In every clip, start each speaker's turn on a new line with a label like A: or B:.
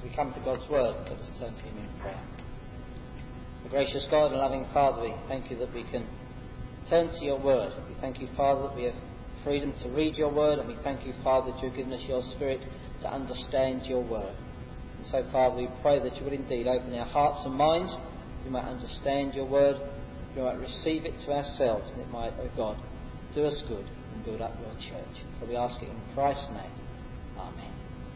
A: we come to God's Word, let us turn to Him in prayer. The gracious God and loving Father, we thank you that we can turn to your Word. We thank you, Father, that we have freedom to read your Word, and we thank you, Father, that you've given us your Spirit to understand your Word. And so, Father, we pray that you will indeed open our hearts and minds, we might understand your Word, we might receive it to ourselves, and it might, O God, do us good and build up your church. For we ask it in Christ's name. Amen.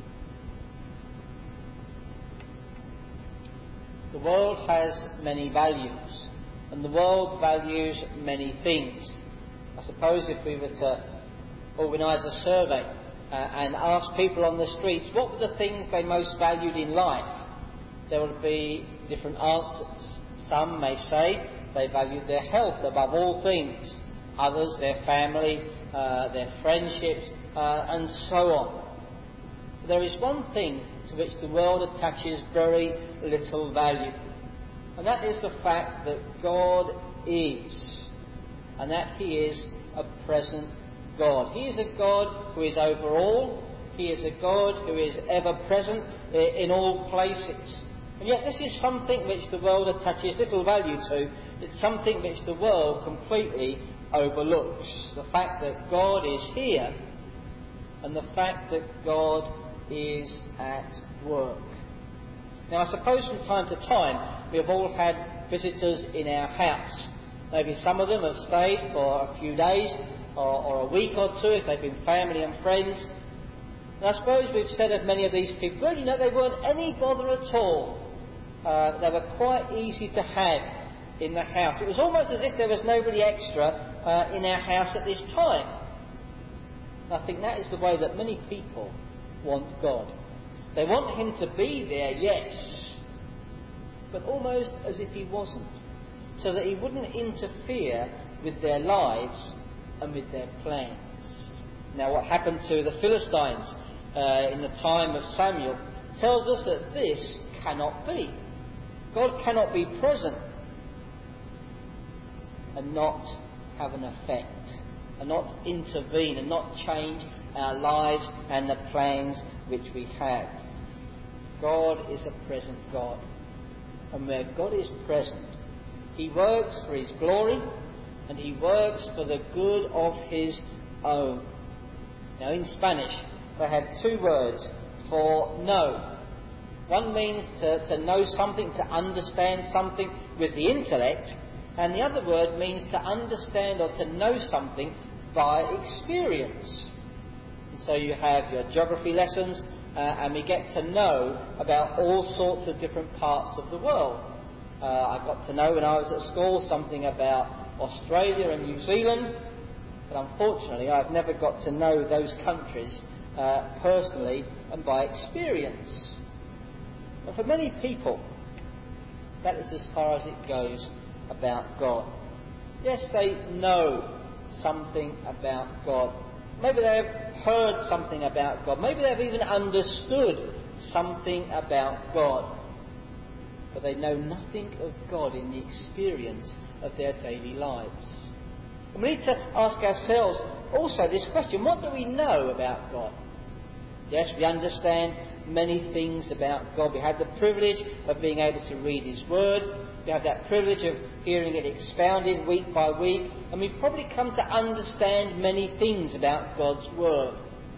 A: The world has many values, and the world values many things. I suppose if we were to organise a survey and ask people on the streets what were the things they most valued in life, there would be different answers. Some may say they valued their health above all things, others their family, their friendships, and so on. There is one thing to which the world attaches very little value, and that is the fact that God is, and that He is a present God. He is a God who is over all. He is a God who is ever present in all places. And yet this is something which the world attaches little value to. It's something which the world completely overlooks. The fact that God is here, and the fact that God is at work. Now, I suppose from time to time we have all had visitors in our house. Maybe some of them have stayed for a few days or a week or two if they've been family and friends. And I suppose we've said of many of these people, well, they weren't any bother at all. They were quite easy to have in the house. It was almost as if there was nobody extra in our house at this time. And I think that is the way that many people want God. They want Him to be there, yes, but almost as if He wasn't, so that He wouldn't interfere with their lives and with their plans. Now, what happened to the Philistines in the time of Samuel tells us that this cannot be. God cannot be present and not have an effect, and not intervene, and not change our lives and the plans which we have. God is a present God, and where God is present, He works for His glory, and He works for the good of His own. Now, in Spanish, they have two words for know. One means to know something, to understand something with the intellect, and the other word means to understand or to know something by experience. And so you have your geography lessons, and we get to know about all sorts of different parts of the world. I got to know when I was at school something about Australia and New Zealand, but unfortunately I've never got to know those countries personally and by experience. And for many people, that is as far as it goes about God. Yes, they know something about God. Maybe they have heard something about God. Maybe they've even understood something about God. But they know nothing of God in the experience of their daily lives. And we need to ask ourselves also this question: what do we know about God? Yes, we understand many things about God. We have the privilege of being able to read His Word. We have that privilege of hearing it expounded week by week. And we've probably come to understand many things about God's Word.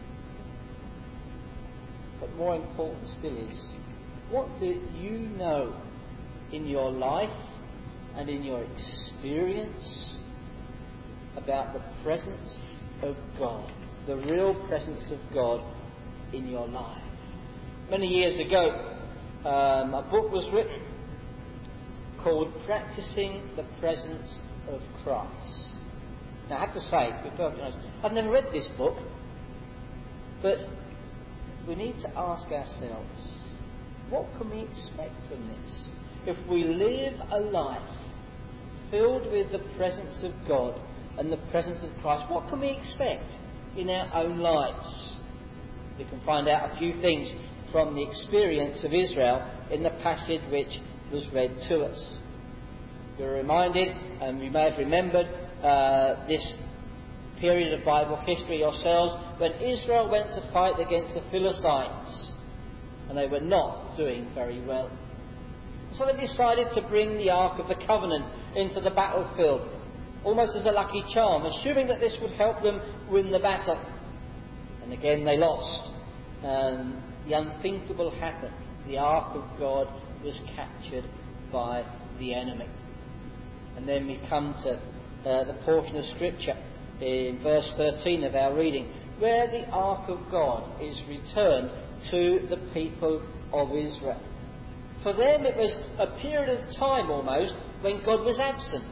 A: But more important still is, what do you know in your life and in your experience about the presence of God, the real presence of God in your life? Many years ago, a book was written called Practicing the Presence of Christ. Now, I have to say, to be perfectly honest, I've never read this book, but we need to ask ourselves, what can we expect from this? If we live a life filled with the presence of God and the presence of Christ, what can we expect in our own lives? We can find out a few things from the experience of Israel in the passage which was read to us. We're reminded, and we may have remembered this period of Bible history yourselves, when Israel went to fight against the Philistines. and they were not doing very well. So they decided to bring the Ark of the Covenant into the battlefield, almost as a lucky charm, assuming that this would help them win the battle. And again they lost. The unthinkable happened. The Ark of God was captured by the enemy. And then we come to the portion of Scripture in verse 13 of our reading, where the Ark of God is returned to the people of Israel. For them it was a period of time almost when God was absent.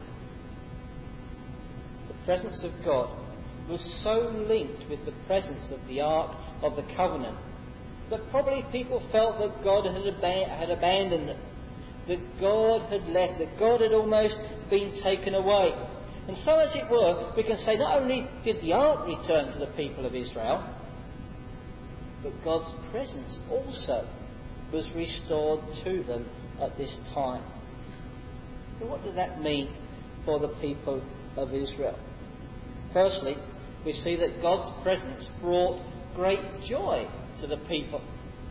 A: The presence of God was so linked with the presence of the Ark of the Covenant that probably people felt that God had abandoned them, that God had left, that God had almost been taken away. And so, as it were, we can say not only did the Ark return to the people of Israel, but God's presence also was restored to them at this time. So what does that mean for the people of Israel? Firstly, we see that God's presence brought great joy to the people.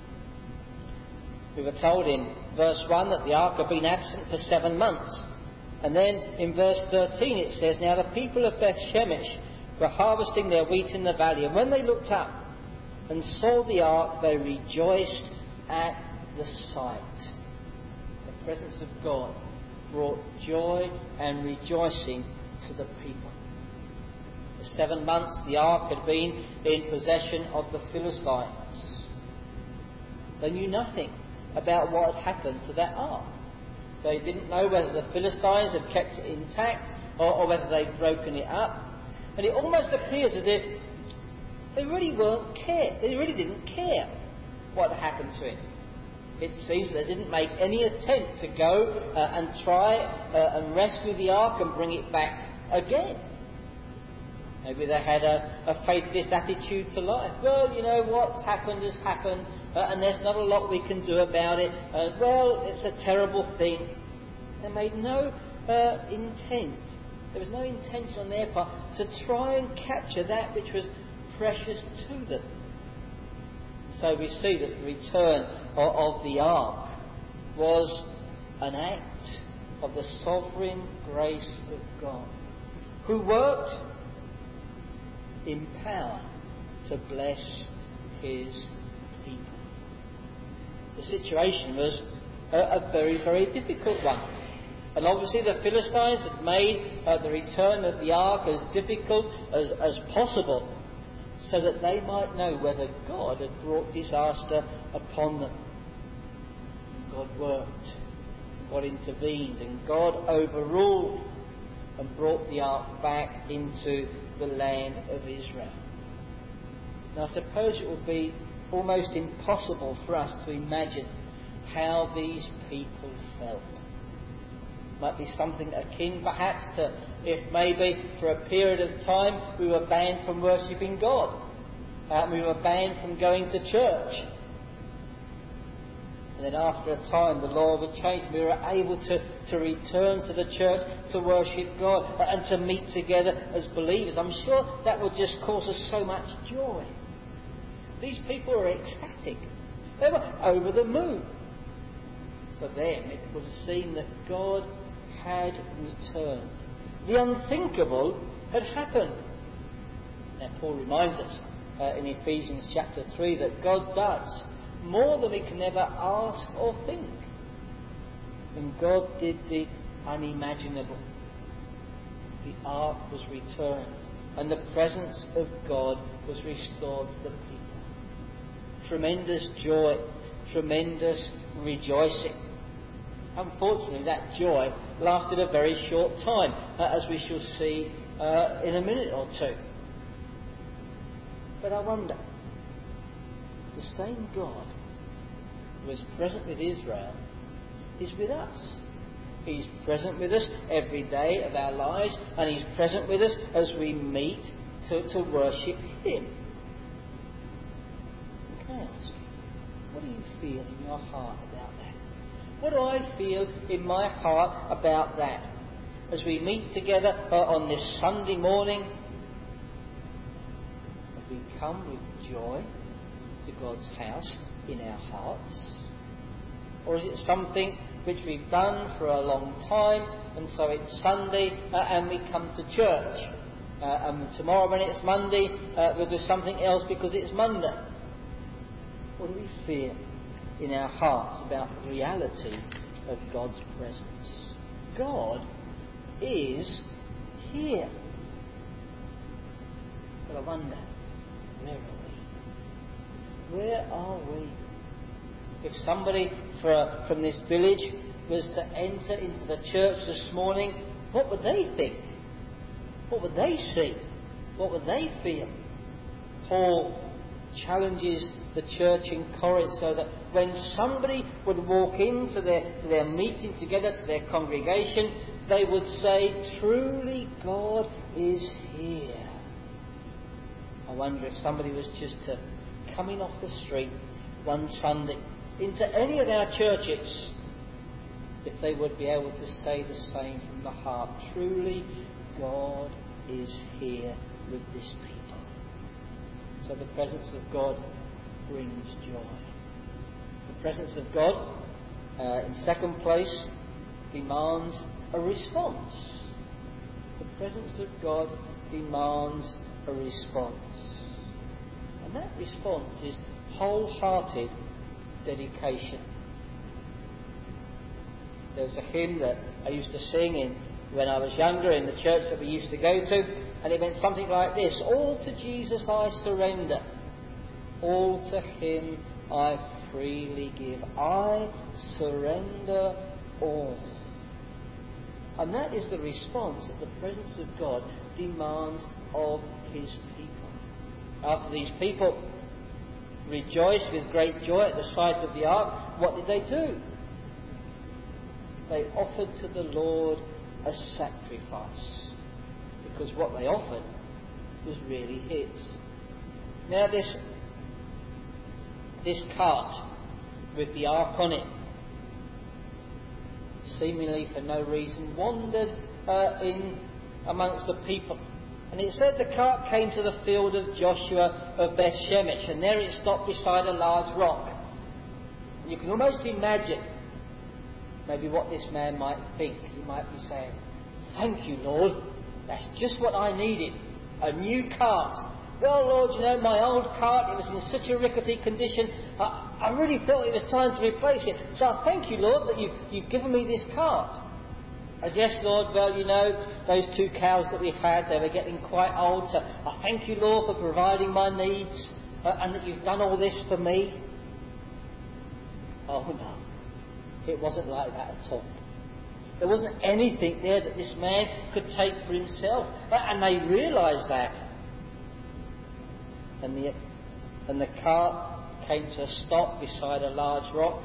A: We were told in verse 1 that the ark had been absent for 7 months. And then in verse 13 it says, "Now the people of Beth Shemesh were harvesting their wheat in the valley, and when they looked up and saw the ark, they rejoiced at the sight." The presence of God brought joy and rejoicing to the people. For 7 months the ark had been in possession of the Philistines. They knew nothing about what had happened to that ark. They didn't know whether the Philistines had kept it intact or whether they'd broken it up. And it almost appears as if they really didn't care what had happened to it. It seems they didn't make any attempt to go and try and rescue the ark and bring it back again. Maybe they had a faithless attitude to life. Well, you know, what's happened has happened, and there's not a lot we can do about it. Well, it's a terrible thing. They made no intent. There was no intention on their part to try and capture that which was precious to them. So we see that the return of the ark was an act of the sovereign grace of God, who worked in power to bless his people. The situation was a very, very difficult one. And obviously the Philistines had made the return of the ark as difficult as possible, so that they might know whether God had brought disaster upon them. And God worked, God intervened, and God overruled and brought the ark back into the land of Israel. Now I suppose it would be almost impossible for us to imagine how these people felt. It might be something akin perhaps to if maybe for a period of time we were banned from worshipping God. We were banned from going to church. And then after a time the law would change. We were able to return to the church to worship God and to meet together as believers. I'm sure that would just cause us so much joy. These people were ecstatic. They were over the moon. For them it would seem that God had returned. The unthinkable had happened. Now Paul reminds us in Ephesians chapter 3 that God does more than we can ever ask or think. And God did the unimaginable. The ark was returned and the presence of God was restored to the people. Tremendous joy, tremendous rejoicing. Unfortunately, that joy lasted a very short time, as we shall see in a minute or two. But I wonder, the same God who was present with Israel is with us. He's present with us every day of our lives, and He's present with us as we meet to worship Him. Can I ask you, what do you feel in your heart about that? What do I feel in my heart about that? As we meet together on this Sunday morning, have we come with joy to God's house? in our hearts? Or is it something which we've done for a long time, and so it's Sunday and we come to church, and tomorrow when it's Monday we'll do something else because it's Monday? What do we feel in our hearts about the reality of God's presence? God is here. But I wonder, where are we? Where are we? If somebody from this village was to enter into the church this morning, what would they think? What would they see? What would they feel? Paul challenges the church in Corinth so that when somebody would walk into their meeting together, to their congregation, they would say, truly God is here. I wonder if somebody was just to come in off the street one Sunday into any of our churches, if they would be able to say the same from the heart. Truly God is here with this people. So the presence of God brings joy. The presence of God, in second place, demands a response. The presence of God demands a response. And that response is wholehearted dedication. There was a hymn that I used to sing when I was younger in the church that we used to go to, and it went something like this: all to Jesus I surrender, all to Him I freely give, I surrender all. And that is the response that the presence of God demands of His people. After these people rejoiced with great joy at the sight of the ark, what did they do? They offered to the Lord a sacrifice, because what they offered was really His. Now this cart with the ark on it, seemingly for no reason, wandered in amongst the people. And it said the cart came to the field of Joshua of Beth Shemesh, and there it stopped beside a large rock. And you can almost imagine maybe what this man might think. He might be saying, "Thank you, Lord, that's just what I needed, a new cart. Well, Lord, you know, my old cart, it was in such a rickety condition, I really thought it was time to replace it. So I thank you, Lord, that you've given me this cart. And yes, Lord, well, you know, those 2 cows that we've had, they were getting quite old, so I thank you, Lord, for providing my needs, and that you've done all this for me." Oh no, it wasn't like that at all. There wasn't anything there that this man could take for himself, and they realised that. And the cart came to a stop beside a large rock.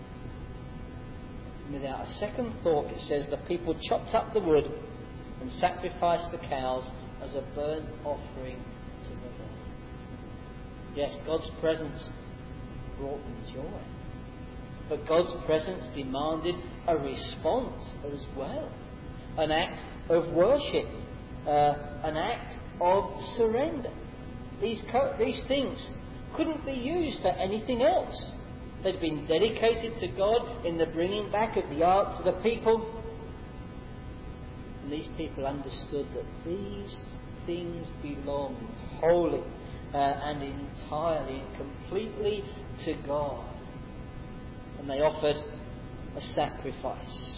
A: Without a second thought, it says, the people chopped up the wood and sacrificed the cows as a burnt offering to the Lord. Yes, God's presence brought them joy. But God's presence demanded a response as well. An act of worship. An act of surrender. These things couldn't be used for anything else. They'd been dedicated to God in the bringing back of the ark to the people. And these people understood that these things belonged wholly and entirely and completely to God. And they offered a sacrifice.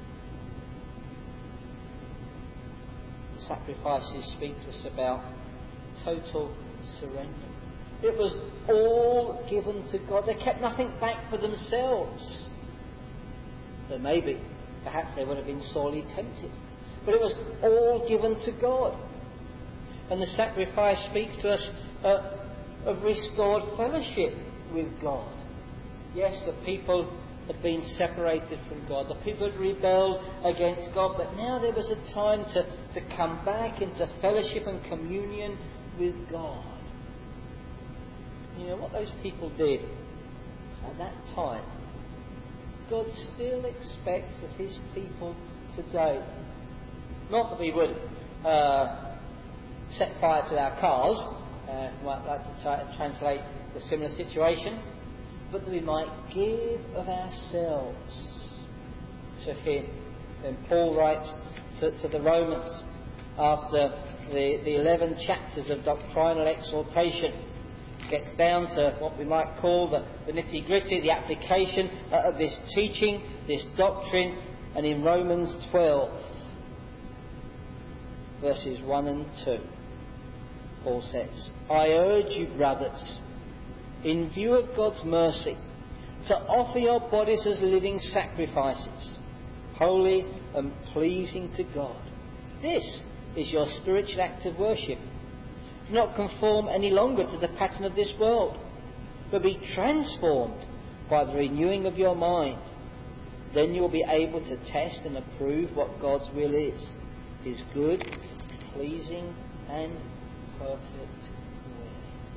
A: The sacrifices speak to us about total surrender. It was all given to God. They kept nothing back for themselves. Though maybe, perhaps they would have been sorely tempted. But it was all given to God. And the sacrifice speaks to us of restored fellowship with God. Yes, the people had been separated from God. The people had rebelled against God. But now there was a time to come back into fellowship and communion with God. You know what those people did at that time, God still expects of His people today. Not that we would set fire to our cars. Might like to try and translate the similar situation. but that we might give of ourselves to Him. Then Paul writes to the Romans after the 11 chapters of doctrinal exhortation, gets down to what we might call the nitty-gritty, the application of this teaching, this doctrine. And in Romans 12, verses 1 and 2, Paul says, I urge you, brothers, in view of God's mercy, to offer your bodies as living sacrifices, holy and pleasing to God. This is your spiritual act of worship. Do not conform any longer to the pattern of this world, but be transformed by the renewing of your mind. Then you will be able to test and approve what God's will is, His good, pleasing and perfect will.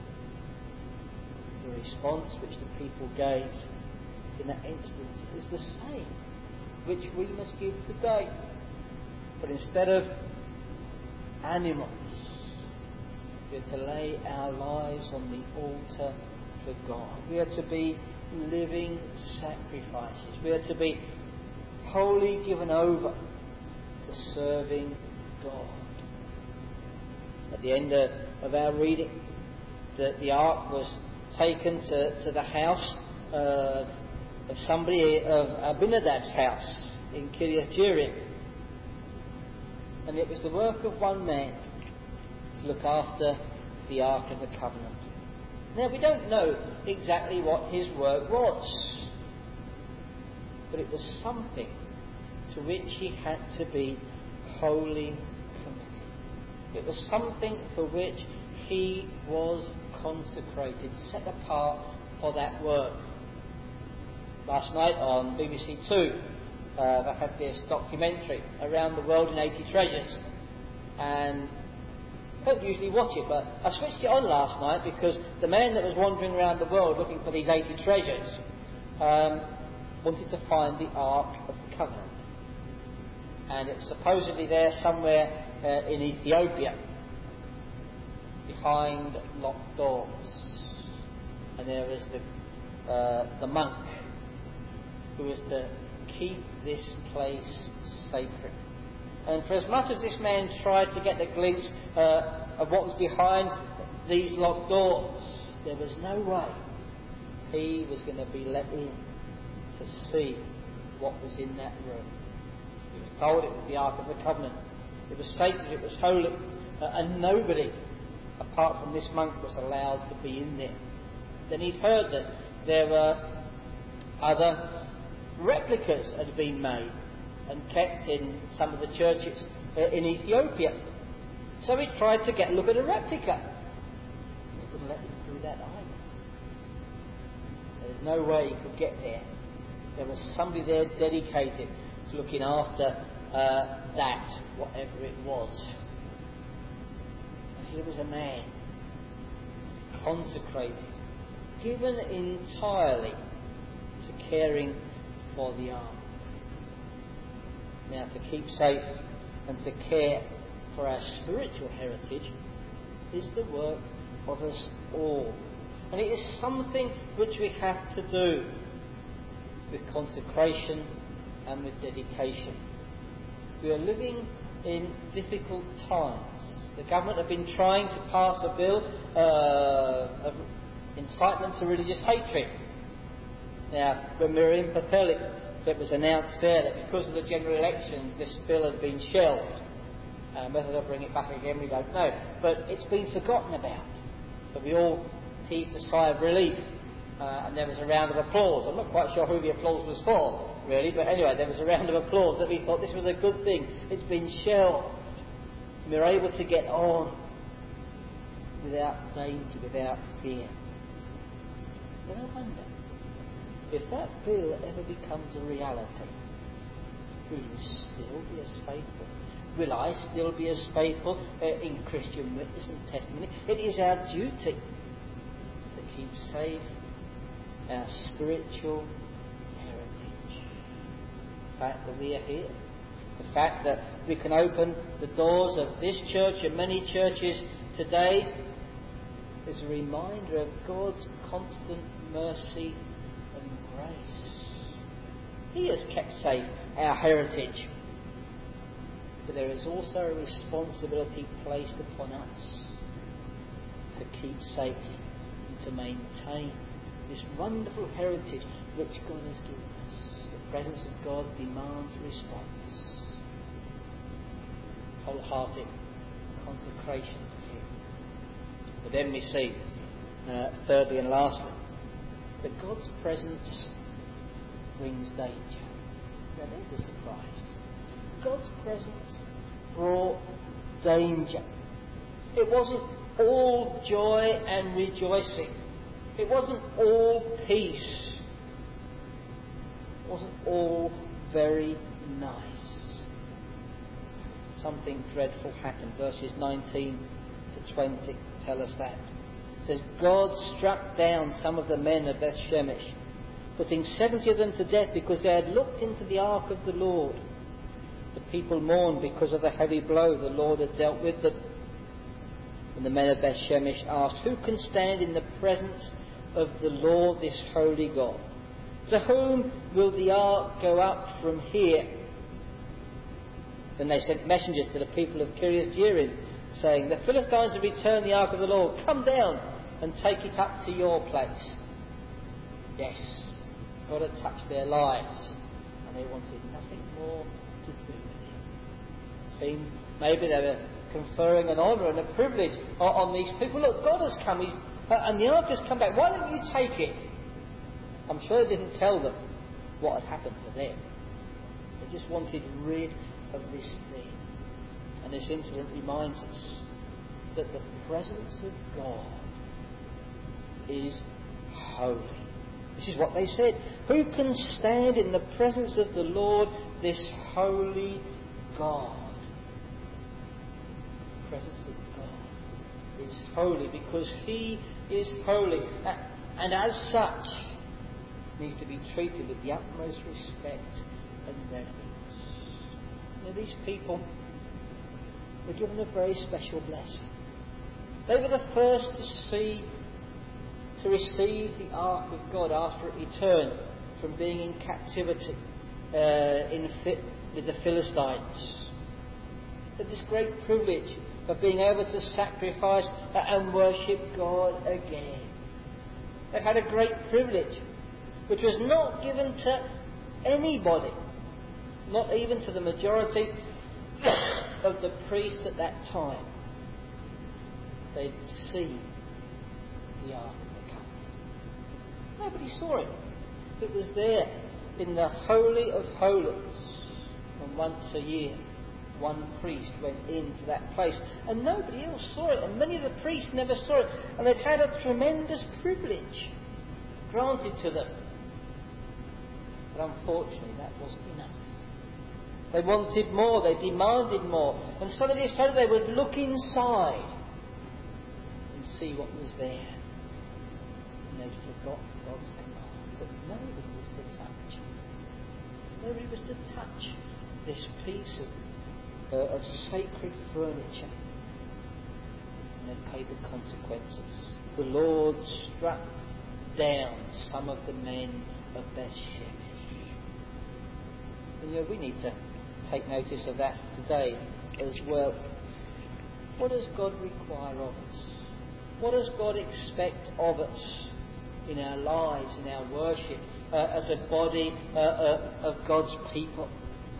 A: The response which the people gave in that instance is the same which we must give today. But instead of animals, we are to lay our lives on the altar for God. We are to be living sacrifices. We are to be wholly given over to serving God. At the end of our reading, the ark was taken to the house of somebody, of Abinadab's house in Kiriath Jearim. And it was the work of one man to look after the Ark of the Covenant. Now, we don't know exactly what his work was, but it was something to which he had to be wholly committed. It was something for which he was consecrated, set apart for that work. Last night on BBC Two, they had this documentary, Around the World in 80 Treasures, and I don't usually watch it, but I switched it on last night because the man that was wandering around the world looking for these 80 treasures wanted to find the Ark of the Covenant. And it was supposedly there somewhere in Ethiopia, behind locked doors. And there was the monk who was to keep this place sacred. And for as much as this man tried to get a glimpse of what was behind these locked doors, there was no way he was going to be let in to see what was in that room. He was told it was the Ark of the Covenant. It was sacred, it was holy, and nobody apart from this monk was allowed to be in there. Then he'd heard that there were other replicas that had been made and kept in some of the churches in Ethiopia. So he tried to get a look at a replica. They wouldn't let him do that either. There was no way he could get there. There was somebody there dedicated to looking after that, whatever it was. And here was a man consecrated, given entirely to caring for the ark. Now, to keep safe and to care for our spiritual heritage is the work of us all. And it is something which we have to do with consecration and with dedication. We are living in difficult times. The government have been trying to pass a bill of incitement to religious hatred. Now, when we were in Pwllheli, it was announced there that because of the general election, this bill had been shelved. Whether they'll bring it back again, we don't know. But it's been forgotten about. So we all heaved a sigh of relief. And there was a round of applause. I'm not quite sure who the applause was for, really. But anyway, there was a round of applause that we thought this was a good thing. It's been shelved. And we're able to get on without danger, without fear. But I wonder, if that bill ever becomes a reality, will you still be as faithful? Will I still be as faithful in Christian witness and testimony? It is our duty to keep safe our spiritual heritage. The fact that we are here, the fact that we can open the doors of this church and many churches today is a reminder of God's constant mercy He has kept safe our heritage. But there is also a responsibility placed upon us to keep safe and to maintain this wonderful heritage which God has given us. The presence of God demands response. Wholehearted consecration to Him. But then we see, thirdly and lastly, that God's presence brings danger. Now there's a surprise. God's presence brought danger. It wasn't all joy and rejoicing. It wasn't all peace. It wasn't all very nice. Something dreadful happened. Verses 19 to 20 tell us that. It says, God struck down some of the men of Beth Shemesh, putting 70 of them to death because they had looked into the ark of the Lord. The people mourned because of the heavy blow the Lord had dealt with them. And the men of Beth Shemesh asked, who can stand in the presence of the Lord, this holy God? To whom will the ark go up from here? Then they sent messengers to the people of Kiriath Jearim, saying, the Philistines have returned the ark of the Lord. Come down and take it up to your place. Yes, God had touched their lives, and they wanted nothing more to do with it. It seemed maybe they were conferring an honour and a privilege on these people. Look, God has come, and the ark has come back. Why don't you take it? I'm sure they didn't tell them what had happened to them. They just wanted rid of this thing. And this incident reminds us that the presence of God is holy. This is what they said. Who can stand in the presence of the Lord, this holy God? The presence of God is holy because He is holy. And as such, needs to be treated with the utmost respect and reverence. Now, these people were given a very special blessing. They were the first to receive the ark of God after it returned from being in captivity with the Philistines. They had this great privilege of being able to sacrifice and worship God again. They had a great privilege which was not given to anybody, not even to the majority of the priests at that time. They'd seen the Ark of the Covenant. Nobody saw it. It was there in the Holy of Holies. And once a year, one priest went into that place. And nobody else saw it. And many of the priests never saw it. And they'd had a tremendous privilege granted to them. But unfortunately, that wasn't enough. They wanted more, they demanded more. And so they decided they would look inside and see what was there. And they forgot God's commands that nobody was to touch. Nobody was to touch this piece of sacred furniture. And they paid the consequences. The Lord struck down some of the men of Beth Shemesh. And we need to take notice of that today as well. What does God require of us? What does God expect of us in our lives, in our worship, as a body of God's people?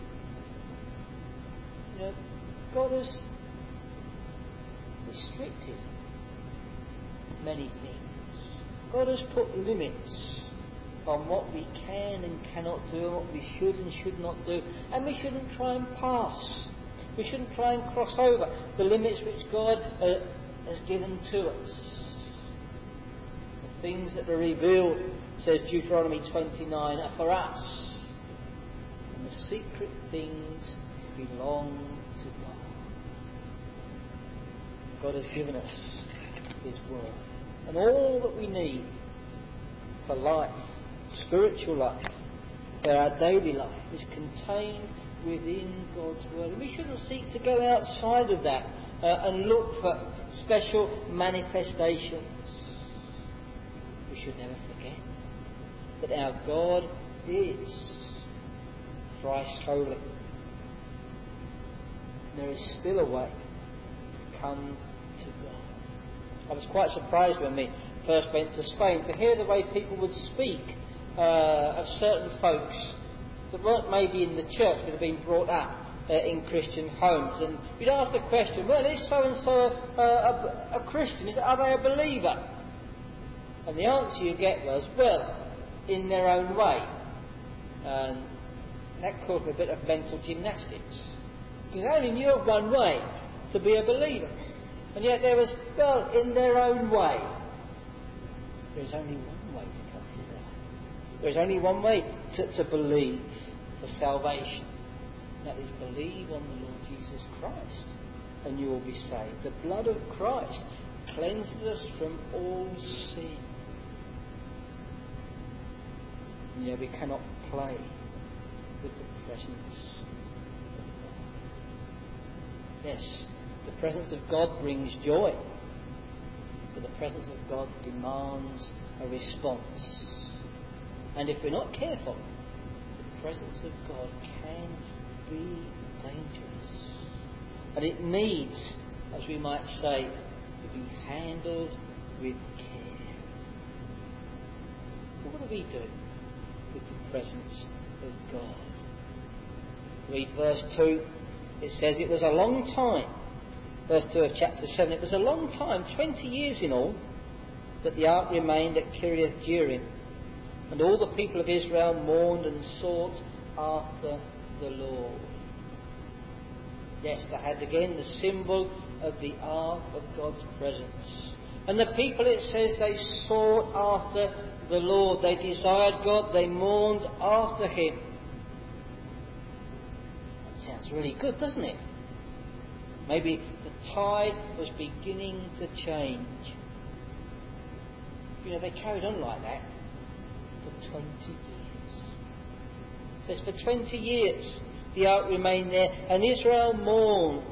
A: God has restricted many things. God has put limits on what we can and cannot do, and what we should and should not do. And we shouldn't try and pass. We shouldn't try and cross over the limits which God has given to us. The things that are revealed, says Deuteronomy 29, are for us. And the secret things belong to God. God has given us His Word. And all that we need for life, spiritual life, for our daily life, is contained within God's Word. And we shouldn't seek to go outside of that and look for special manifestations. We should never forget that our God is thrice holy. There is still a way to come to God. I was quite surprised when we first went to Spain to hear the way people would speak of certain folks that weren't maybe in the church but had been brought up in Christian homes. And you'd ask the question, well, is so-and-so a Christian? Are they a believer? And the answer you get was, well, in their own way. And that caused me a bit of mental gymnastics. Because I only knew of one way to be a believer. And yet there was, well, in their own way. There is only one way to come to God. There is only one way to believe for salvation. That is, believe on the Lord Jesus Christ, and you will be saved. The blood of Christ cleanses us from all sin. And yet we cannot play with the presence of God. Yes, the presence of God brings joy, but the presence of God demands a response. And if we're not careful, the presence of God can be dangerous. And it needs, as we might say, to be handled with care. So what do we do with the presence of God? Read verse 2. It says, it was a long time, verse 2 of chapter 7, it was a long time, 20 years in all, that the ark remained at Kiriath Jearim, and all the people of Israel mourned and sought after the Lord. Yes, they had again the symbol of the ark of God's presence. And the people, it says, they sought after the Lord. They desired God. They mourned after Him. That sounds really good, doesn't it? Maybe the tide was beginning to change. You know, they carried on like that for 20 years. It says for 20 years the ark remained there, and Israel mourned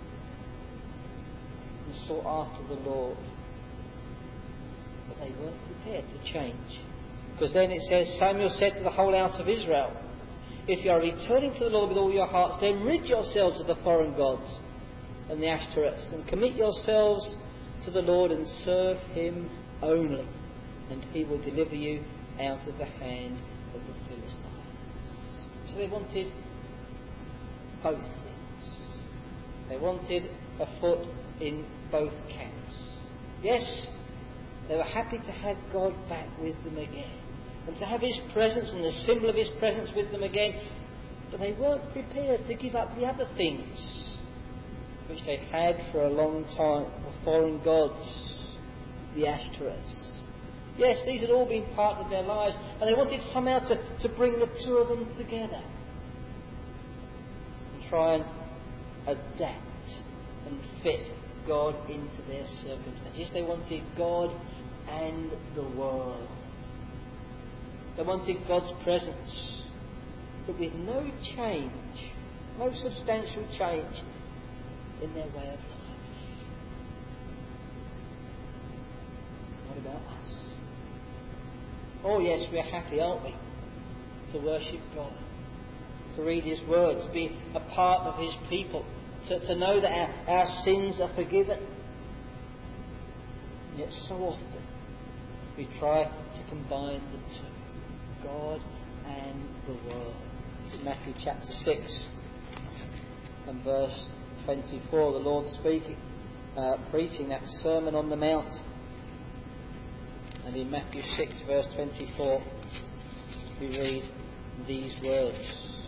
A: and sought after the Lord. But they weren't prepared to change. Because then it says, Samuel said to the whole house of Israel, if you are returning to the Lord with all your hearts, then rid yourselves of the foreign gods and the Ashtoreths, and commit yourselves to the Lord and serve Him only, and He will deliver you out of the hand of the Philistines. So they wanted both things. They wanted a foot in both camps. Yes, they were happy to have God back with them again, and to have His presence and the symbol of His presence with them again, but they weren't prepared to give up the other things which they'd had for a long time, the foreign gods, the Ashtoreths. Yes, these had all been part of their lives, and they wanted somehow to bring the two of them together and try and adapt and fit God into their circumstances. They wanted God and the world. They wanted God's presence, but with no change, no substantial change in their way of life. What about us? Oh yes, we're happy, aren't we, to worship God, to read His Word, to be a part of His people, to know that our sins are forgiven. And yet so often we try to combine the two, God and the world. In Matthew chapter 6 and verse 24, the Lord speaking, preaching that Sermon on the Mount. And in Matthew 6 verse 24 we read these words.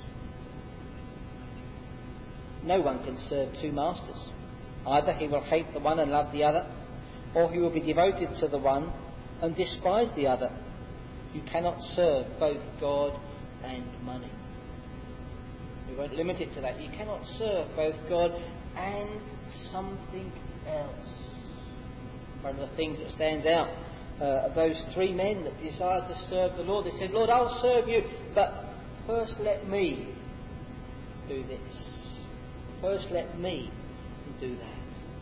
A: No one can serve two masters. Either he will hate the one and love the other, or he will be devoted to the one and despise the other. You cannot serve both God and money. We won't limit it to that. You cannot serve both God and something else. One of the things that stands out of those three men that desired to serve the Lord, they said, Lord, I'll serve you, but first let me do this. First let me do that.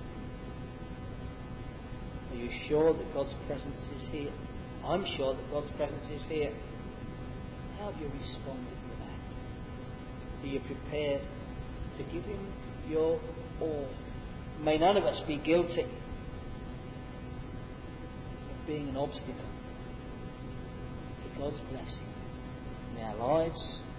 A: Are you sure that God's presence is here? I'm sure that God's presence is here. How have you responded to that? Are you prepared to give Him your all? May none of us be guilty of being an obstacle to God's blessing in our lives